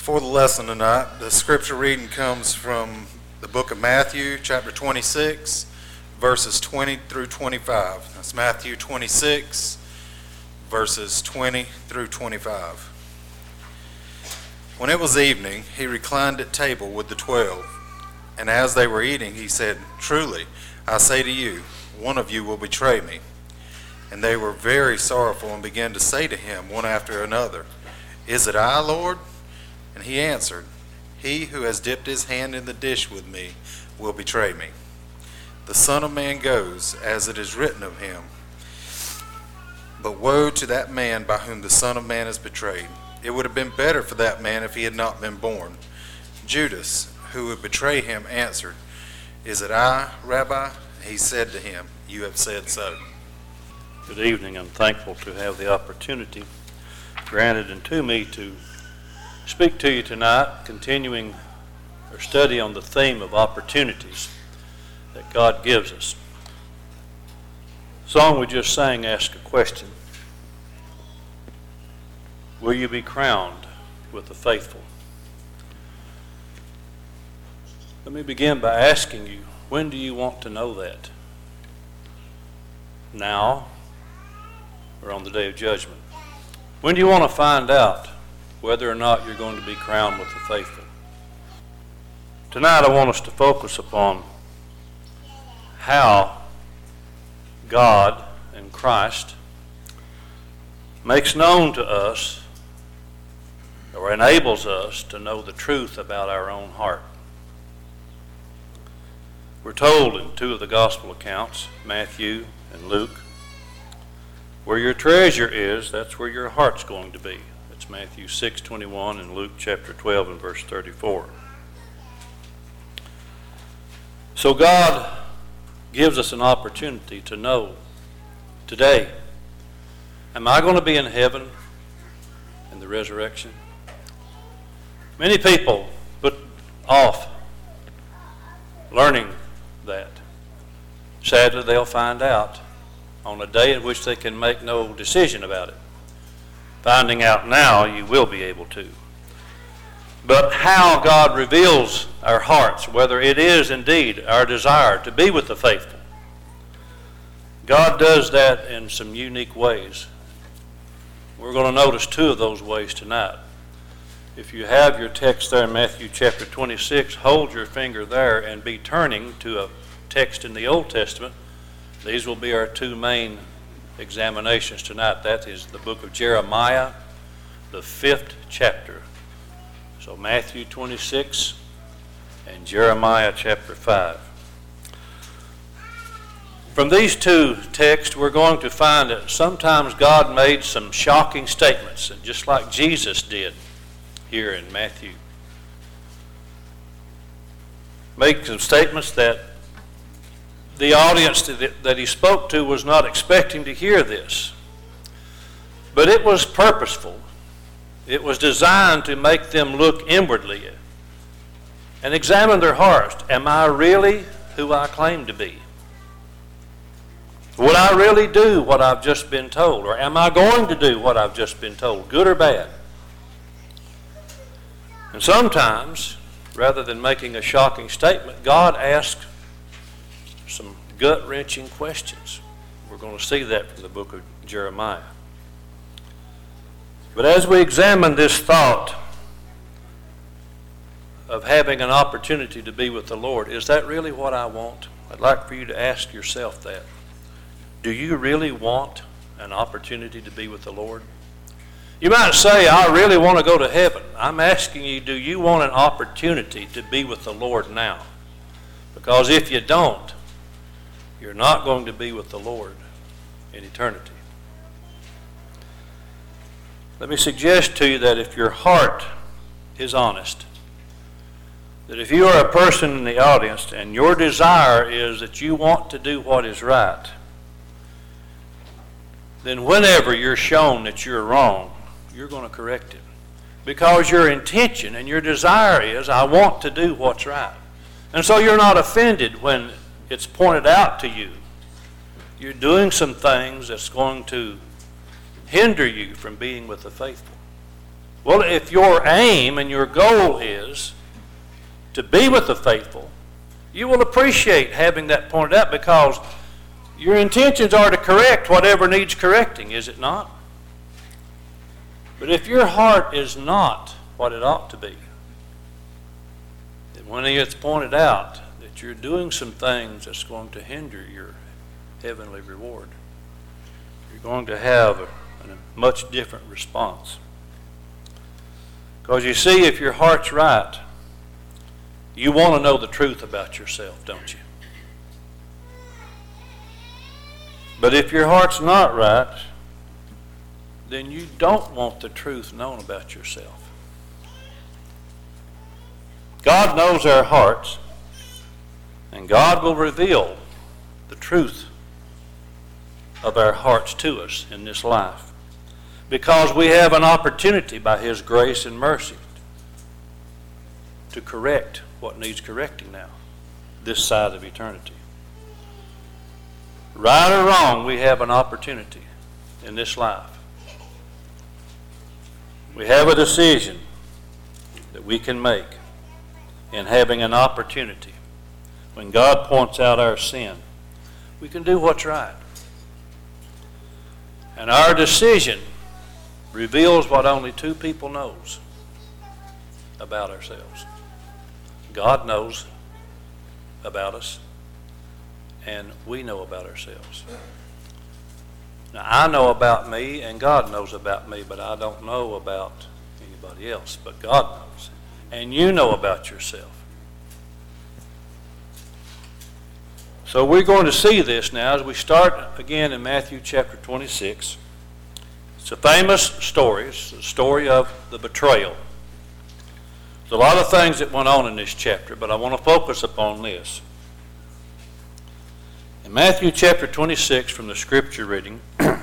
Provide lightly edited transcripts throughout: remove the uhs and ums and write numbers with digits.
For the lesson tonight, the scripture reading comes from the book of Matthew, chapter 26, verses 20 through 25. That's Matthew 26, verses 20 through 25. When it was evening, he reclined at table with the 12, and as they were eating, he said, "Truly, I say to you, one of you will betray me." And they were very sorrowful and began to say to him one after another, "Is it I, Lord?" And he answered, "He who has dipped his hand in the dish with me will betray me. The Son of Man goes as it is written of him. But woe to that man by whom the Son of Man is betrayed. It would have been better for that man if he had not been born." Judas, who would betray him, answered, "Is it I, Rabbi?" He said to him, "You have said so." Good evening. I'm thankful to have the opportunity granted unto me to speak to you tonight, continuing our study on the theme of opportunities that God gives us. The song we just sang asked a question: will you be crowned with the faithful? Let me begin by asking you, when do you want to know that? Now or on the day of judgment? When do you want to find out whether or not you're going to be crowned with the faithful? Tonight I want us to focus upon how God and Christ makes known to us or enables us to know the truth about our own heart. We're told in two of the gospel accounts, Matthew and Luke, where your treasure is, that's where your heart's going to be. That's Matthew 6:21 and Luke chapter 12 and verse 34. So God gives us an opportunity to know today, am I going to be in heaven in the resurrection? Many people put off learning that. Sadly, they'll find out on a day in which they can make no decision about it. Finding out now, you will be able to. But how God reveals our hearts, whether it is indeed our desire to be with the faithful, God does that in some unique ways. We're going to notice two of those ways tonight. If you have your text there in Matthew chapter 26, hold your finger there and be turning to a text in the Old Testament. These will be our two main examinations tonight. That is the book of Jeremiah, the 5th chapter. So Matthew 26 and Jeremiah chapter 5. From these two texts, we're going to find that sometimes God made some shocking statements, just like Jesus did here in Matthew. Make some statements that the audience that he spoke to was not expecting to hear this. But it was purposeful. It was designed to make them look inwardly and examine their hearts. Am I really who I claim to be? Would I really do what I've just been told? Or am I going to do what I've just been told, good or bad? And sometimes, rather than making a shocking statement, God asks some gut-wrenching questions. We're going to see that from the book of Jeremiah. But as we examine this thought of having an opportunity to be with the Lord, is that really what I want? I'd like for you to ask yourself that. Do you really want an opportunity to be with the Lord? You might say, I really want to go to heaven. I'm asking you, do you want an opportunity to be with the Lord now? Because if you don't, you're not going to be with the Lord in eternity. Let me suggest to you that if your heart is honest, that if you are a person in the audience and your desire is that you want to do what is right, then whenever you're shown that you're wrong, you're going to correct it. Because your intention and your desire is, I want to do what's right. And so you're not offended when it's pointed out to you. You're doing some things that's going to hinder you from being with the faithful. Well, if your aim and your goal is to be with the faithful, you will appreciate having that pointed out, because your intentions are to correct whatever needs correcting, is it not? But if your heart is not what it ought to be, then when it's pointed out that you're doing some things that's going to hinder your heavenly reward, you're going to have a much different response. Because you see, if your heart's right, you want to know the truth about yourself, don't you? But if your heart's not right, then you don't want the truth known about yourself. God knows our hearts, and God will reveal the truth of our hearts to us in this life, because we have an opportunity by His grace and mercy to correct what needs correcting now, this side of eternity. Right or wrong, we have an opportunity in this life. We have a decision that we can make in having an opportunity. When God points out our sin, we can do what's right. And our decision reveals what only two people knows about ourselves. God knows about us, and we know about ourselves. Now, I know about me, and God knows about me, but I don't know about anybody else. But God knows. And you know about yourself. So we're going to see this now as we start again in Matthew chapter 26. It's a famous story. It's the story of the betrayal. There's a lot of things that went on in this chapter, but I want to focus upon this. In Matthew chapter 26, from the scripture reading,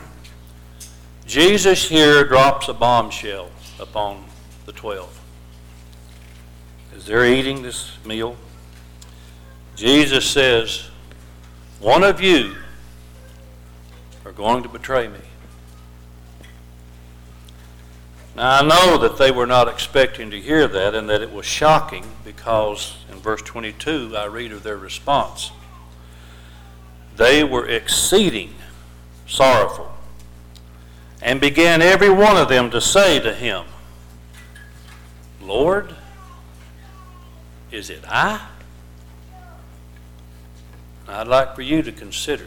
Jesus here drops a bombshell upon the 12. As they're eating this meal, Jesus says, one of you are going to betray me. Now, I know that they were not expecting to hear that, and that it was shocking, because in verse 22 I read of their response. They were exceeding sorrowful, and began every one of them to say to him, Lord, is it I? Now, I'd like for you to consider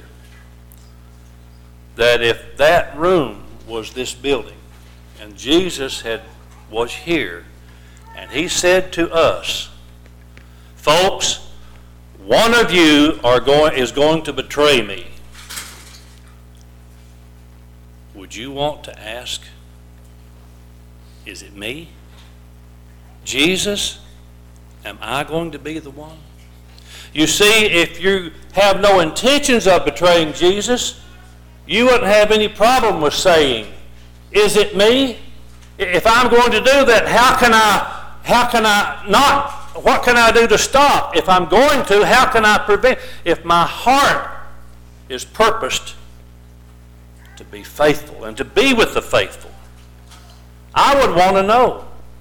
that if that room was this building, and Jesus was here, and He said to us, folks, one of you is going to betray me, would you want to ask, is it me? Jesus, am I going to be the one? You see, if you have no intentions of betraying Jesus, you wouldn't have any problem with saying, is it me? If I'm going to do that, how can I not? What can I do to stop? If I'm going to, how can I prevent? If my heart is purposed to be faithful and to be with the faithful, I would want to know.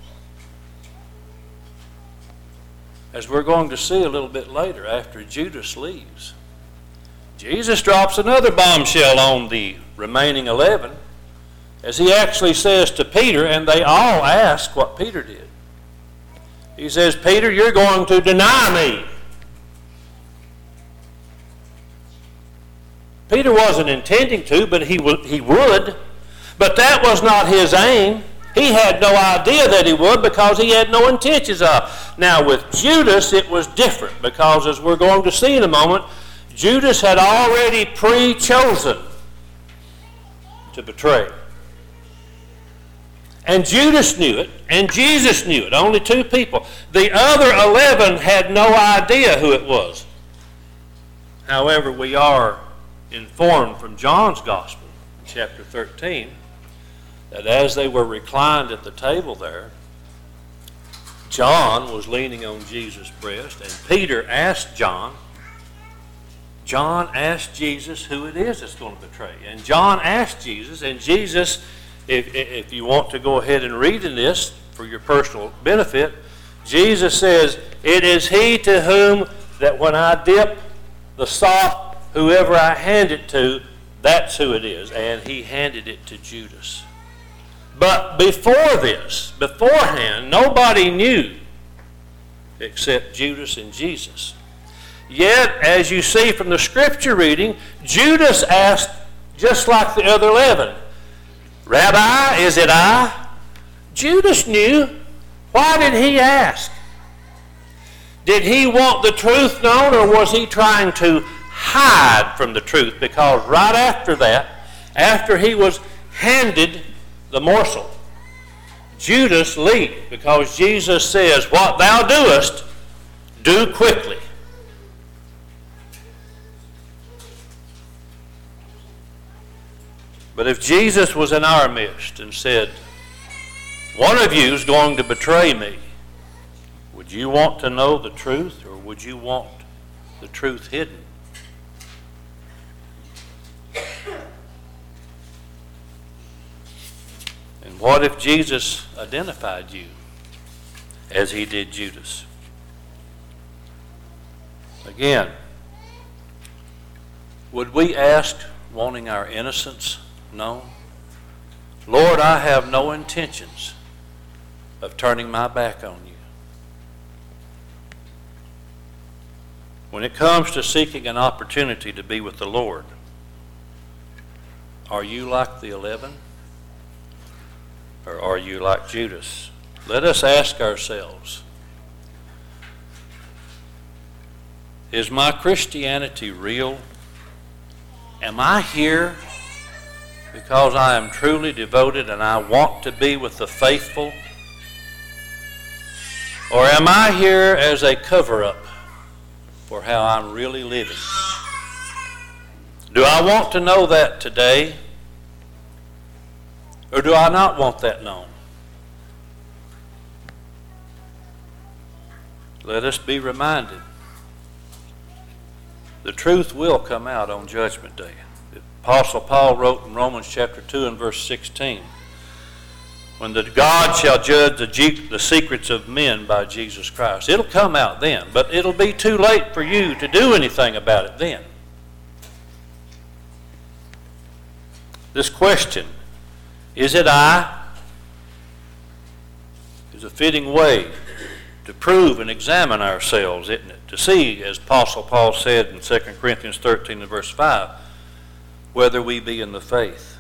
As we're going to see a little bit later, after Judas leaves, Jesus drops another bombshell on the remaining 11, as He actually says to Peter, and they all ask what Peter did. He says, Peter, you're going to deny me. Peter wasn't intending to, but he would. But that was not his aim. He had no idea that he would, because he had no intentions of. Now with Judas it was different, because as we're going to see in a moment, Judas had already pre-chosen to betray. And Judas knew it, and Jesus knew it, only two people. The other 11 had no idea who it was. However, we are informed from John's Gospel, chapter 13, that as they were reclined at the table there, John was leaning on Jesus' breast, and Peter asked John asked Jesus who it is that's going to betray. And John asked Jesus, and Jesus, if you want to go ahead and read in this, for your personal benefit. Jesus says, it is he to whom that when I dip the sop, whoever I hand it to, that's who it is. And he handed it to Judas. But beforehand, nobody knew except Judas and Jesus. Yet, as you see from the scripture reading, Judas asked, just like the other 11, Rabbi, is it I? Judas knew. Why did he ask? Did he want the truth known, or was he trying to hide from the truth? Because right after that, after he was handed the morsel, Judas leaped, because Jesus says, what thou doest, do quickly. But if Jesus was in our midst and said, one of you is going to betray me, would you want to know the truth, or would you want the truth hidden? And what if Jesus identified you as he did Judas? Again, would we ask, wanting our innocence known, Lord, I have no intentions of turning my back on you. When it comes to seeking an opportunity to be with the Lord, are you like the 11? Or are you like Judas? Let us ask ourselves, is my Christianity real? Am I here because I am truly devoted and I want to be with the faithful? Or am I here as a cover-up for how I'm really living? Do I want to know that today? Or do I not want that known? Let us be reminded, the truth will come out on Judgment Day. The Apostle Paul wrote in Romans chapter 2 and verse 16, when God shall judge the secrets of men by Jesus Christ. It'll come out then, but it'll be too late for you to do anything about it then. This question, is it I? Is a fitting way to prove and examine ourselves, isn't it? To see, as Apostle Paul said in 2 Corinthians 13 and verse 5, whether we be in the faith.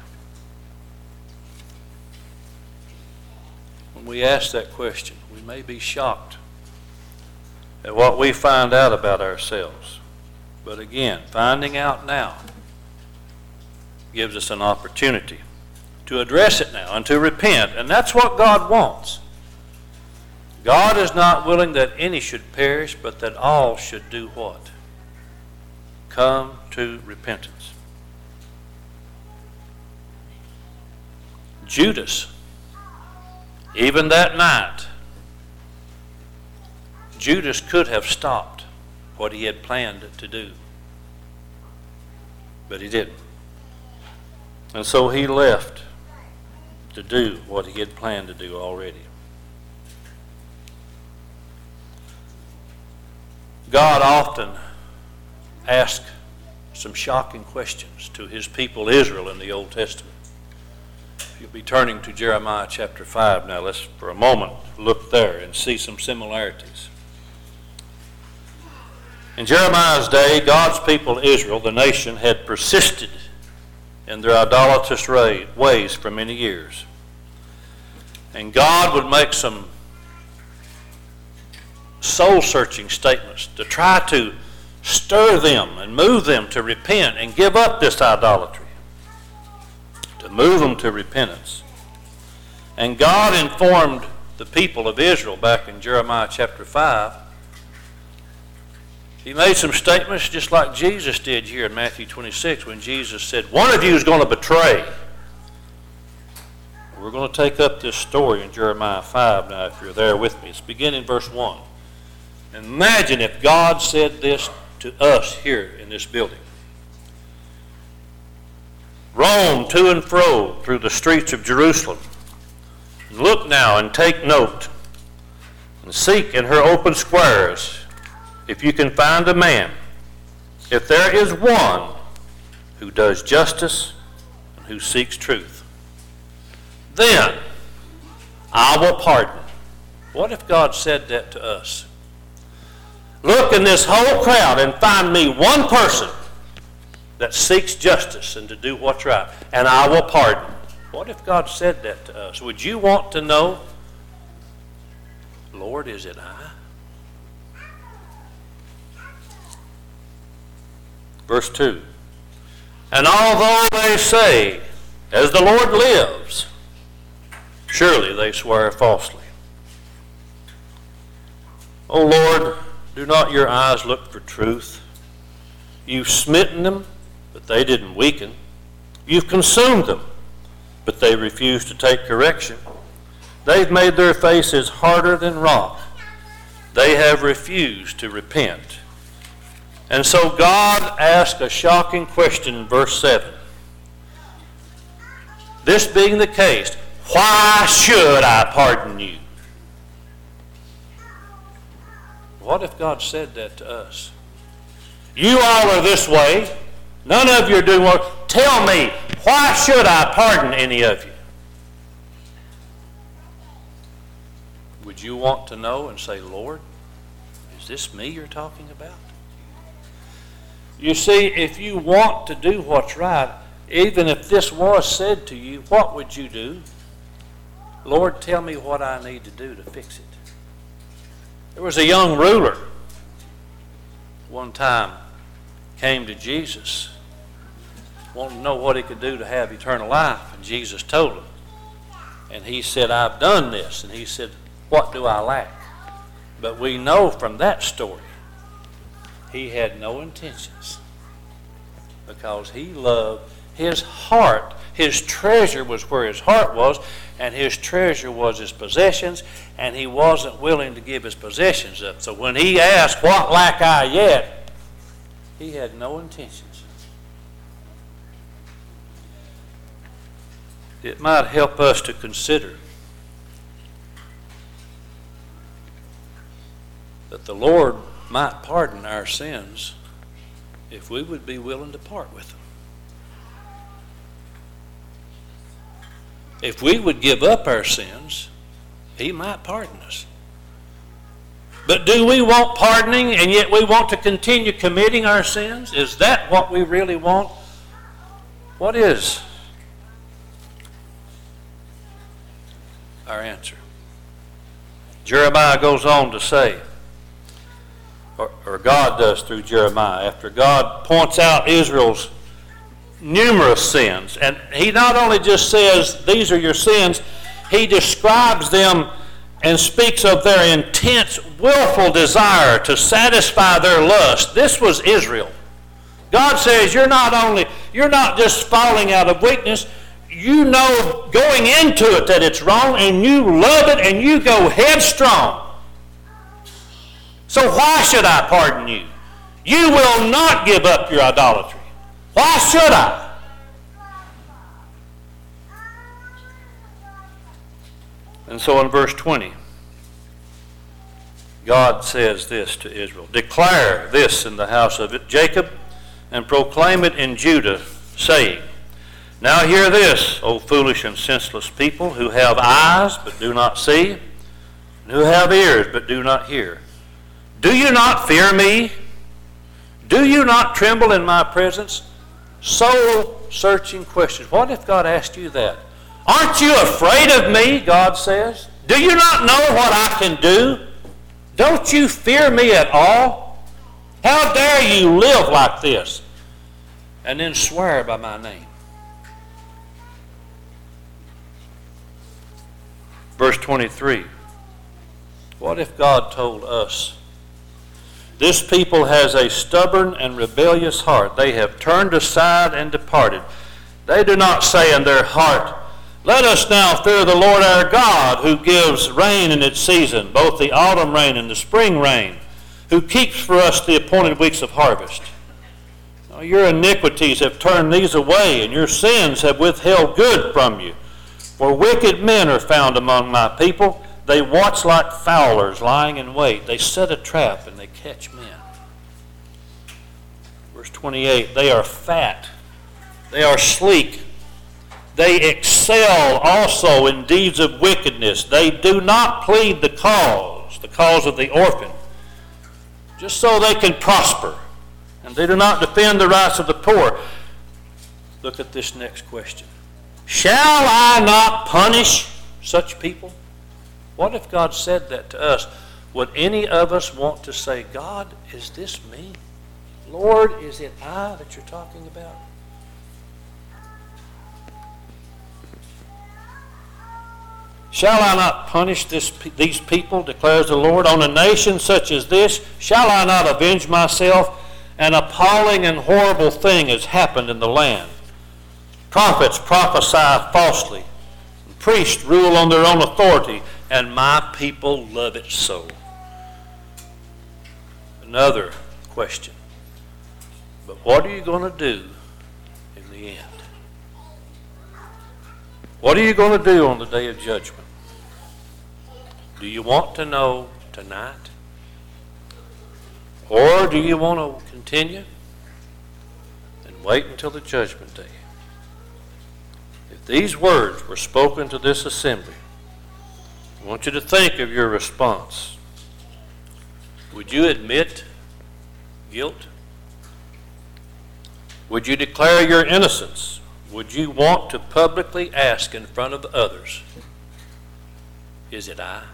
When we ask that question, we may be shocked at what we find out about ourselves. But again, finding out now gives us an opportunity to address it now and to repent. And that's what God wants. God is not willing that any should perish, but that all should do what? Come to repentance. Judas, even that night, Judas could have stopped what he had planned to do. But he didn't. And so he left to do what he had planned to do already. God often asks some shocking questions to his people Israel in the Old Testament. You'll be turning to Jeremiah chapter 5 now. Let's for a moment look there and see some similarities. In Jeremiah's day, God's people Israel, the nation, had persisted in their idolatrous ways for many years. And God would make some soul-searching statements to try to stir them and move them to repent and give up this idolatry, to move them to repentance. And God informed the people of Israel back in Jeremiah chapter 5. He made some statements just like Jesus did here in Matthew 26 when Jesus said, one of you is going to betray. We're going to take up this story in Jeremiah 5 now if you're there with me. It's beginning verse 1. Imagine if God said this to us here in this building. Roam to and fro through the streets of Jerusalem, Look now and take note, and seek in her open squares, if you can find a man, if there is one who does justice and who seeks truth. Then I will pardon. What if God said that to us? Look in this whole crowd and find me one person that seeks justice and to do what's right, and I will pardon. What if God said that to us? Would you want to know, Lord, is it I? Verse 2. And although they say, as the Lord lives, surely they swear falsely. O Lord, do not your eyes look for truth? You've smitten them, but they didn't weaken. You've consumed them, but they refuse to take correction. They've made their faces harder than rock. They have refused to repent. And so God asked a shocking question in verse 7. This being the case, why should I pardon you? What if God said that to us? You all are this way. None of you are doing well. Tell me, why should I pardon any of you? Would you want to know and say, Lord, is this me you're talking about? You see, if you want to do what's right, even if this was said to you, what would you do? Lord, tell me what I need to do to fix it. There was a young ruler one time came to Jesus, wanted to know what he could do to have eternal life, and Jesus told him. And he said, I've done this. And he said, what do I lack? But we know from that story, he had no intentions, because he loved his heart. His treasure was where his heart was, and his treasure was his possessions, and he wasn't willing to give his possessions up. So when he asked, what lack I yet? He had no intentions. It might help us to consider that the Lord might pardon our sins if we would be willing to part with them. If we would give up our sins, he might pardon us. But do we want pardoning and yet we want to continue committing our sins? Is that what we really want? What is our answer? Jeremiah goes on to say, or God does through Jeremiah, after God points out Israel's numerous sins. And he not only just says, these are your sins, he describes them and speaks of their intense, willful desire to satisfy their lust. This was Israel. God says, you're not just falling out of weakness, you know going into it that it's wrong, and you love it, and you go headstrong. So why should I pardon you? You will not give up your idolatry. Why should I? And so in verse 20, God says this to Israel, declare this in the house of Jacob and proclaim it in Judah, saying, now hear this, O foolish and senseless people, who have eyes but do not see, and who have ears but do not hear. Do you not fear me? Do you not tremble in my presence? Soul-searching questions. What if God asked you that? Aren't you afraid of me, God says? Do you not know what I can do? Don't you fear me at all? How dare you live like this and then swear by my name? Verse 23. What if God told us, this people has a stubborn and rebellious heart. They have turned aside and departed. They do not say in their heart, let us now fear the Lord our God, who gives rain in its season, both the autumn rain and the spring rain, who keeps for us the appointed weeks of harvest. Your iniquities have turned these away, and your sins have withheld good from you. For wicked men are found among my people. They watch like fowlers lying in wait. They set a trap and they catch men. Verse 28, they are fat. They are sleek. They excel also in deeds of wickedness. They do not plead the cause of the orphan, just so they can prosper. And they do not defend the rights of the poor. Look at this next question. Shall I not punish such people? What if God said that to us? Would any of us want to say, God, is this me? Lord, is it I that you're talking about? Shall I not punish these people, declares the Lord, on a nation such as this? Shall I not avenge myself? An appalling and horrible thing has happened in the land. Prophets prophesy falsely. Priests rule on their own authority, and my people love it so. Another question. But what are you going to do in the end? What are you going to do on the day of judgment? Do you want to know tonight? Or do you want to continue and wait until the judgment day? If these words were spoken to this assembly, I want you to think of your response. Would you admit guilt? Would you declare your innocence? Would you want to publicly ask in front of others, is it I?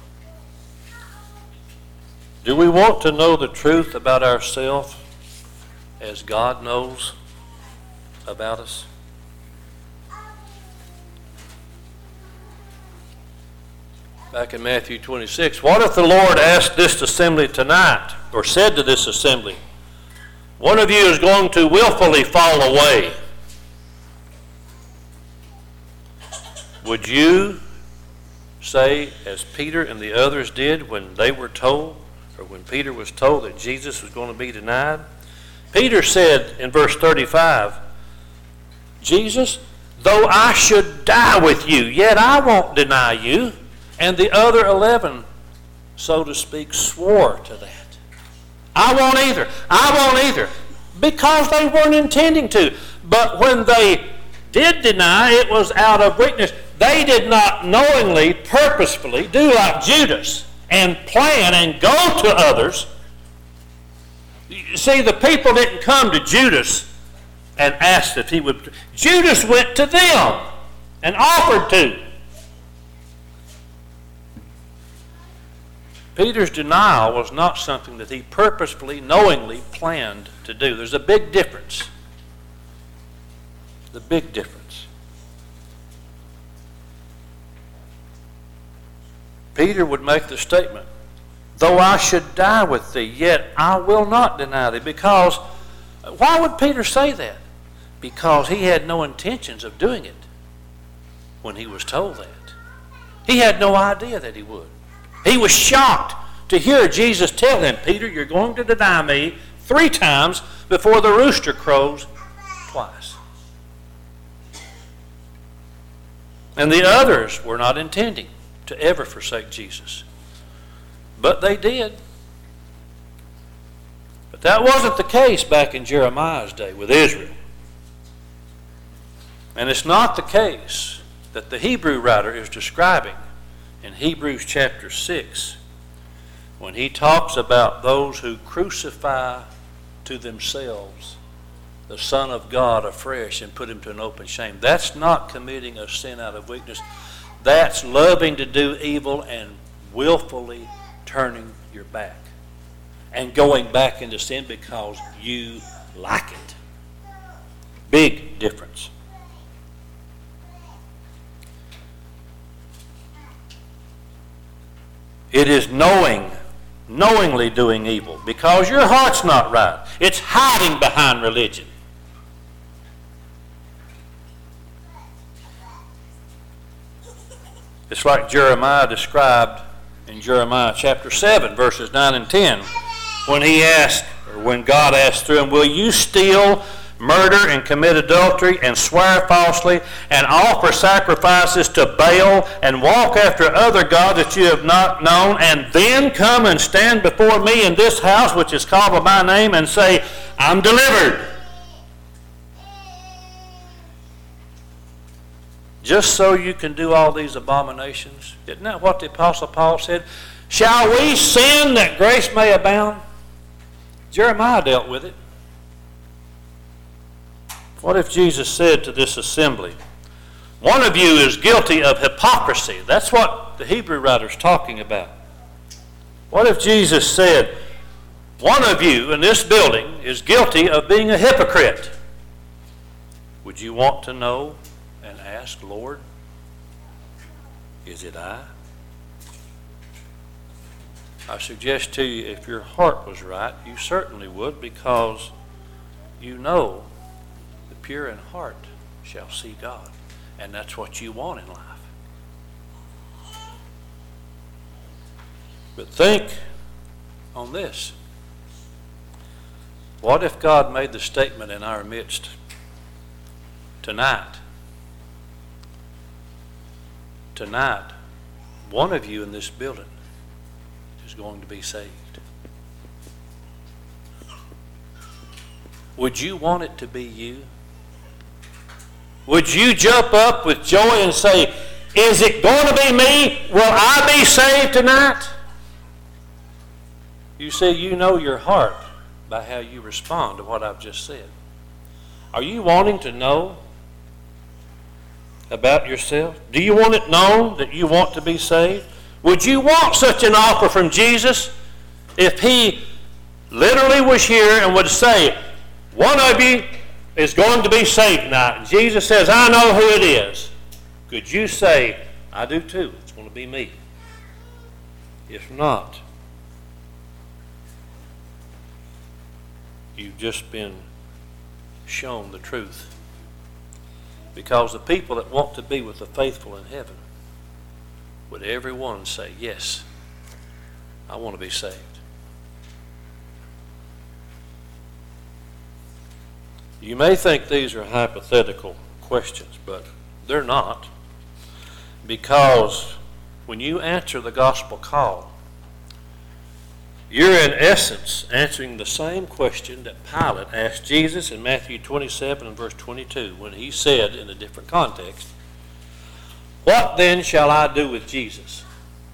Do we want to know the truth about ourselves as God knows about us? Back in Matthew 26, what if the Lord asked this assembly tonight, or said to this assembly, one of you is going to willfully fall away? Would you say, as Peter and the others did when they were told, or when Peter was told that Jesus was going to be denied? Peter said in verse 35, Jesus, though I should die with you, yet I won't deny you. And the other 11, so to speak, swore to that. I won't either. I won't either. Because they weren't intending to. But when they did deny, it was out of weakness. They did not knowingly, purposefully do like Judas and plan and go to others. You see, the people didn't come to Judas and asked if he would. Judas went to them and offered to. Peter's denial was not something that he purposefully, knowingly planned to do. There's a big difference. The big difference. Peter would make the statement, though I should die with thee, yet I will not deny thee. Because, why would Peter say that? Because he had no intentions of doing it when he was told that. He had no idea that he would. He was shocked to hear Jesus tell him, Peter, you're going to deny me 3 times before the rooster crows twice. And the others were not intending to ever forsake Jesus. But they did. But that wasn't the case back in Jeremiah's day with Israel. And it's not the case that the Hebrew writer is describing in Hebrews chapter 6, when he talks about those who crucify to themselves the Son of God afresh and put him to an open shame. That's not committing a sin out of weakness. That's loving to do evil and willfully turning your back and going back into sin because you like it. Big difference. It is knowingly doing evil because your heart's not right. It's hiding behind religion. It's like Jeremiah described in Jeremiah chapter 7, verses 9 and 10, when he asked, or when God asked through him, will you still murder and commit adultery and swear falsely and offer sacrifices to Baal and walk after other gods that you have not known, and then come and stand before me in this house which is called by my name and say, I'm delivered. Just so you can do all these abominations. Isn't that what the Apostle Paul said? Shall we sin that grace may abound? Jeremiah dealt with it. What if Jesus said to this assembly, one of you is guilty of hypocrisy? That's what the Hebrew writer's talking about. What if Jesus said, one of you in this building is guilty of being a hypocrite? Would you want to know and ask, Lord, is it I? I suggest to you, if your heart was right, you certainly would, because you know the pure in heart shall see God. And that's what you want in life. But think on this. What if God made the statement in our midst tonight? Tonight, one of you in this building is going to be saved. Would you want it to be you? Would you jump up with joy and say, is it going to be me? Will I be saved tonight? You see, you know your heart by how you respond to what I've just said. Are you wanting to know about yourself? Do you want it known that you want to be saved? Would you want such an offer from Jesus if he literally was here and would say, one of you is going to be saved tonight? And Jesus says, I know who it is. Could you say, I do too, it's going to be me? If not, you've just been shown the truth. Because the people that want to be with the faithful in heaven, would everyone say, yes, I want to be saved? You may think these are hypothetical questions, but they're not. Because when you answer the gospel call, you're in essence answering the same question that Pilate asked Jesus in Matthew 27 and verse 22 when he said in a different context, what then shall I do with Jesus?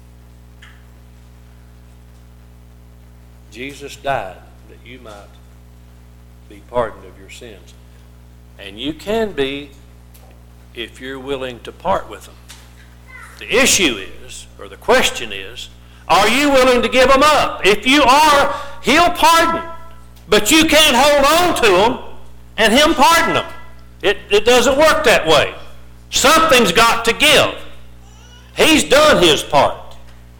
Jesus died that you might be pardoned of your sins. And you can be if you're willing to part with them. The issue is, or the question is, are you willing to give them up? If you are, he'll pardon. But you can't hold on to them and him pardon them. It doesn't work that way. Something's got to give. He's done his part.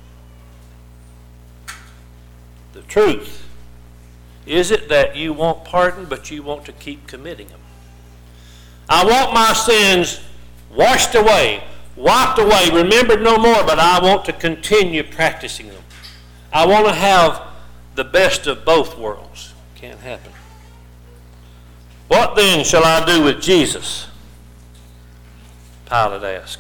The truth, is it that you want pardon, but you want to keep committing them? I want my sins washed away, wiped away, remembered no more, but I want to continue practicing them. I want to have the best of both worlds. Can't happen. What then shall I do with Jesus? Pilate asked.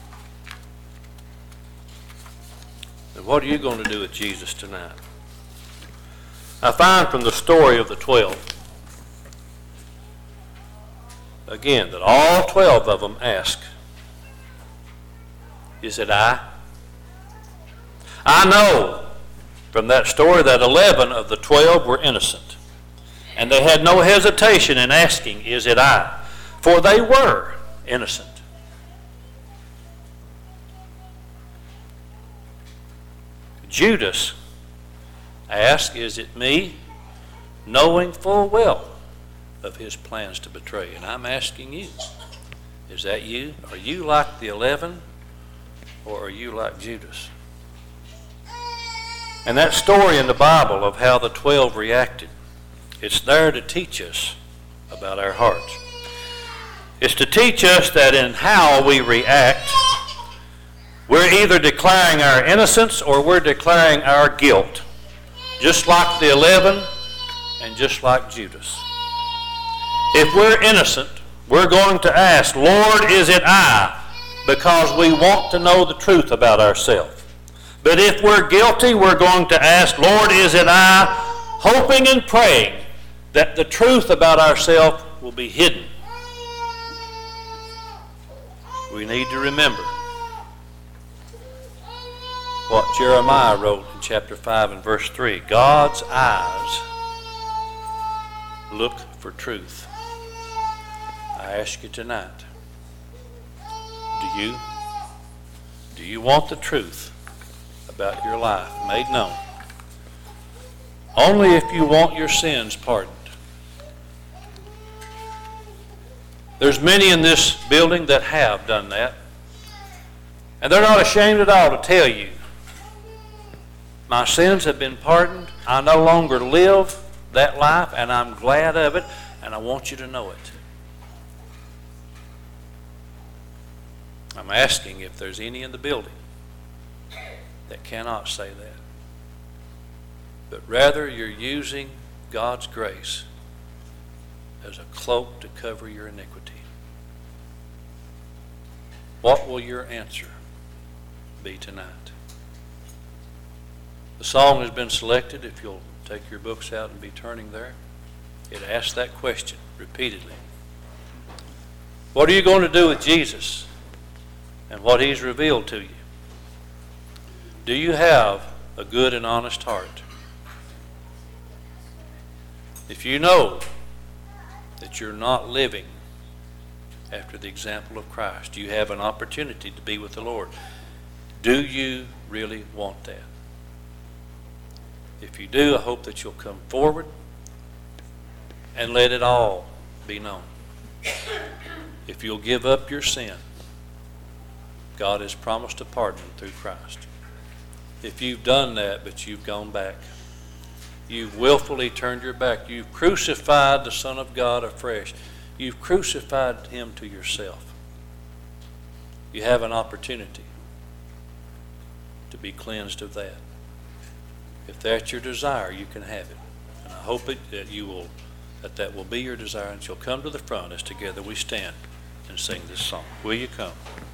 And what are you going to do with Jesus tonight? I find from the story of the 12, again, that all 12 of them ask, is it I? I know from that story that 11 of the 12 were innocent. And they had no hesitation in asking, is it I? For they were innocent. Judas asked, is it me? Knowing full well of his plans to betray. And I'm asking you, is that you? Are you like the 11? Or are you like Judas? And that story in the Bible of how the 12 reacted, it's there to teach us about our hearts. It's to teach us that in how we react, we're either declaring our innocence or we're declaring our guilt. Just like the 11 and just like Judas. If we're innocent, we're going to ask, Lord, is it I? Because we want to know the truth about ourselves. But if we're guilty, we're going to ask, Lord, is it I? Hoping and praying that the truth about ourselves will be hidden. We need to remember what Jeremiah wrote in chapter 5 and verse 3. God's eyes look for truth. I ask you tonight, do you want the truth about your life made known? Only if you want your sins pardoned. There's many in this building that have done that. And they're not ashamed at all to tell you, my sins have been pardoned. I no longer live that life, and I'm glad of it, and I want you to know it. I'm asking if there's any in the building that cannot say that. But rather you're using God's grace as a cloak to cover your iniquity. What will your answer be tonight? The song has been selected. If you'll take your books out and be turning there, it asks that question repeatedly. What are you going to do with Jesus and what He's revealed to you? Do you have a good and honest heart? If you know that you're not living after the example of Christ, you have an opportunity to be with the Lord. Do you really want that? If you do, I hope that you'll come forward and let it all be known. If you'll give up your sin, God has promised a pardon through Christ. If you've done that, but you've gone back, you've willfully turned your back, you've crucified the Son of God afresh, you've crucified Him to yourself, you have an opportunity to be cleansed of that. If that's your desire, you can have it. And I hope that will be your desire, and you'll come to the front as together we stand and sing this song. Will you come?